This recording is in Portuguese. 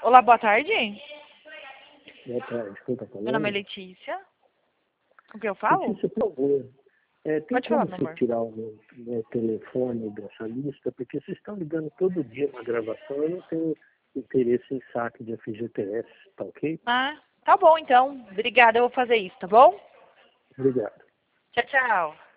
Olá, boa tarde. Boa tarde, quem está falando? Meu nome é Letícia. Com quem eu falo? Letícia, por favor, tem Pode falar, como meu você amor. tirar o meu telefone dessa lista? Porque vocês estão ligando todo dia na gravação, eu não tenho interesse em saque de FGTS, tá ok? Ah, tá bom então. Obrigada, eu vou fazer isso, tá bom? Obrigado. Tchau, tchau.